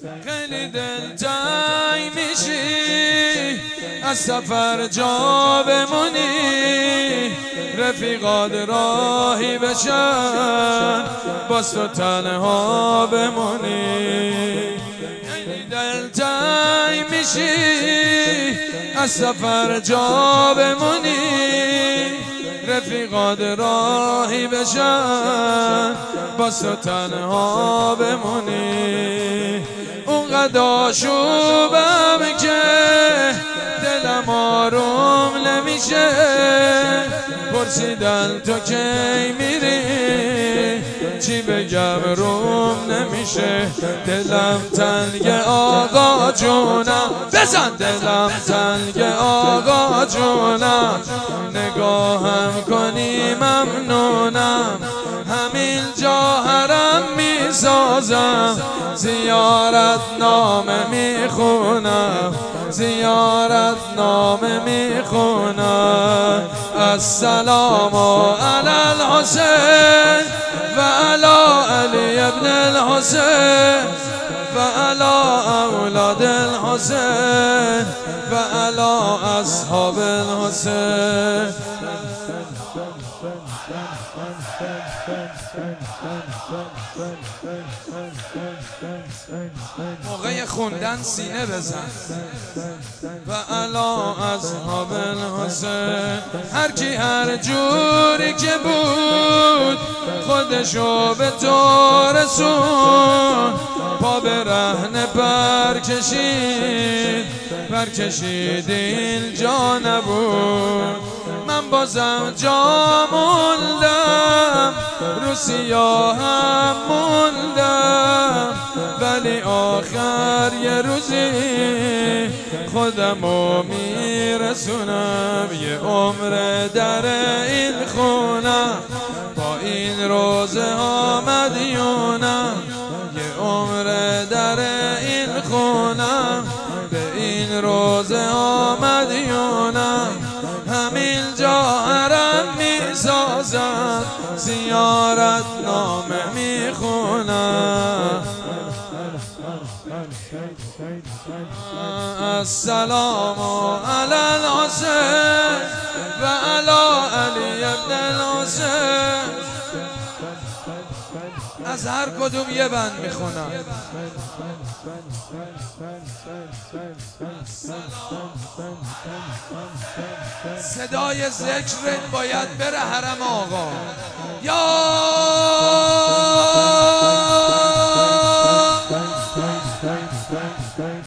خیلی دلتنگ میشی از سفر جا بمونی، رفیقات راهی بشن باز تو تنها بمونی. خیلی دلتنگ میشی از سفر جا بمونی، رفیقات راهی بشن باز تو تنها بمونی. اونقدر آشوبم که دلم آروم نمیشه، پرسیدن تو کی میری چی بگم روم نمیشه. دلم تنگ آقا جونم، بزن دلم تنگ آقا جونم، نگاهم کنی ممنونم، همین جا حرم میسازم، زیارت نامه میخونم، زیارت نامه میخونم. السلام علی الحسین و علی علی ابن الحسین و علی اولاد الحسین و علی اصحاب الحسین. موقع خوندن سینه بزن. و علا اصحاب الحسین. هر کی هر جوری که بود خودشو به تو رسون، پا به رهن پر کشید اینجا نبود. من بازم جا موندم، رو سیاهم موندم، ولی آخر یه روزی خودمو میرسونم. یه عمر در این خونم، با این روزه ها مدیونم. یه عمر در این خونم، به این روزه ها مدیونم، همین جا حرم میسازم، زیارت نامه میخونم. السلام علی الحسین و علی علی ابن الحسین. از هر کدوم یه بند میخونم. صدای ذکر باید بره حرم آقا. یا